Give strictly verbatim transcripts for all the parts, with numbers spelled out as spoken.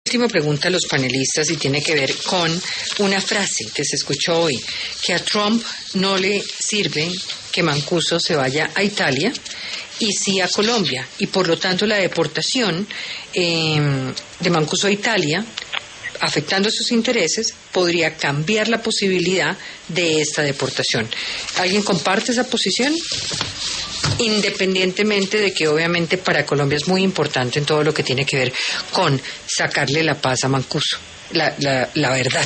Última pregunta a los panelistas y tiene que ver con una frase que se escuchó hoy, que a Trump no le sirve que Mancuso se vaya a Italia y sí a Colombia, y por lo tanto la deportación eh, de Mancuso a Italia, afectando sus intereses, podría cambiar la posibilidad de esta deportación. ¿Alguien comparte esa posición? Independientemente de que obviamente para Colombia es muy importante en todo lo que tiene que ver con sacarle la paz a Mancuso, la, la, la verdad.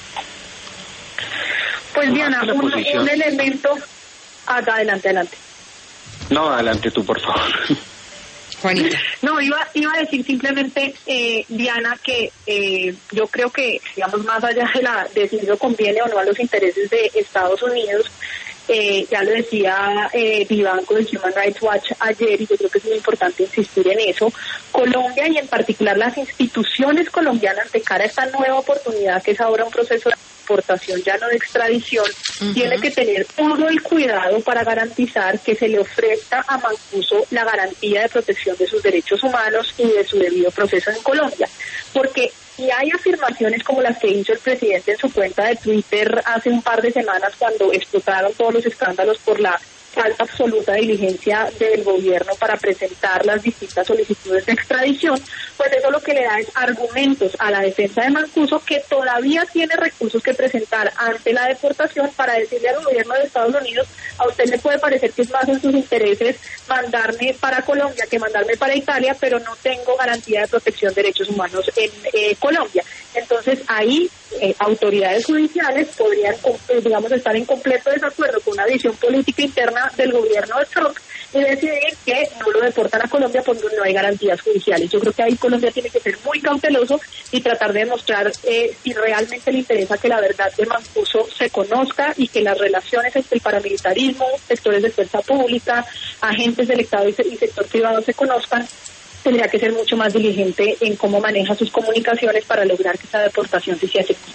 Pues Diana, un, un elemento... Ah, adelante, adelante. No, adelante tú, por favor. Juanita. No, iba, iba a decir simplemente, eh, Diana, que eh, yo creo que, digamos, más allá de, la, de si eso conviene o no a los intereses de Estados Unidos, eh, ya lo decía eh, Vivanco del Human Rights Watch ayer, y yo creo que es muy importante insistir en eso, Colombia y en particular las instituciones colombianas de cara a esta nueva oportunidad que es ahora un proceso de deportación, ya no de extradición, uh-huh. tiene que tener todo el cuidado para garantizar que se le ofrezca a Mancuso la garantía de protección de sus derechos humanos y de su debido proceso en Colombia. Porque si hay afirmaciones como las que hizo el presidente en su cuenta de Twitter hace un par de semanas cuando explotaron todos los escándalos por la falta absoluta de diligencia del gobierno para presentar las distintas solicitudes de extradición, pues eso lo que le da es argumentos a la defensa de Mancuso, que todavía tiene recursos que presentar ante la deportación para decirle al gobierno de Estados Unidos: a usted le puede parecer que es más en sus intereses mandarme para Colombia que mandarme para Italia, pero no tengo garantía de protección de derechos humanos en eh, Colombia. Entonces ahí eh, autoridades judiciales podrían, digamos, estar en completo desacuerdo con una visión política interna del gobierno de Trump y decidir que no lo deportan a Colombia porque no hay garantías judiciales. Yo creo que ahí Colombia tiene que ser muy cauteloso y tratar de demostrar eh, si realmente le interesa que la verdad de Mancuso se conozca y que las relaciones entre el paramilitarismo, sectores de fuerza pública, agentes del Estado y, se- y sector privado se conozcan. Tendría que ser mucho más diligente en cómo maneja sus comunicaciones para lograr que esa deportación sí sea efectiva.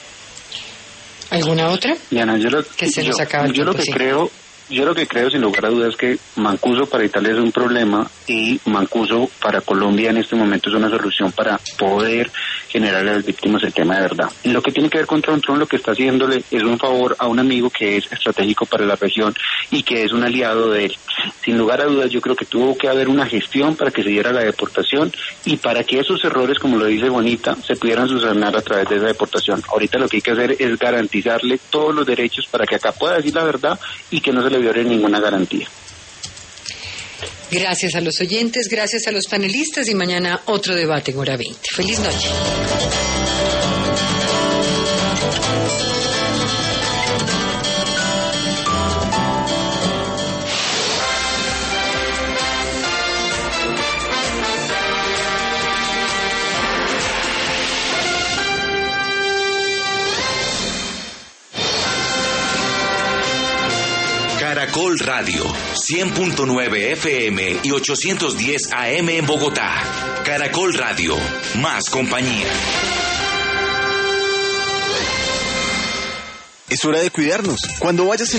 ¿Alguna otra? Diana, yo lo que se yo, nos acaba el yo tiempo, lo que sí. creo Yo lo que creo, sin lugar a dudas, es que Mancuso para Italia es un problema y Mancuso para Colombia en este momento es una solución para poder generar a las víctimas el tema de verdad. En lo que tiene que ver con Trump, Trump lo que está haciéndole es un favor a un amigo que es estratégico para la región y que es un aliado de él. Sin lugar a dudas, yo creo que tuvo que haber una gestión para que se diera la deportación y para que esos errores, como lo dice Bonita, se pudieran subsanar a través de esa deportación. Ahorita lo que hay que hacer es garantizarle todos los derechos para que acá pueda decir la verdad y que no se le viole ninguna garantía. Gracias a los oyentes, gracias a los panelistas y mañana otro debate en Hora veinte. Feliz noche. Caracol Radio, cien punto nueve F M y ochocientos diez A M en Bogotá. Caracol Radio, más compañía. Es hora de cuidarnos. Cuando vayas en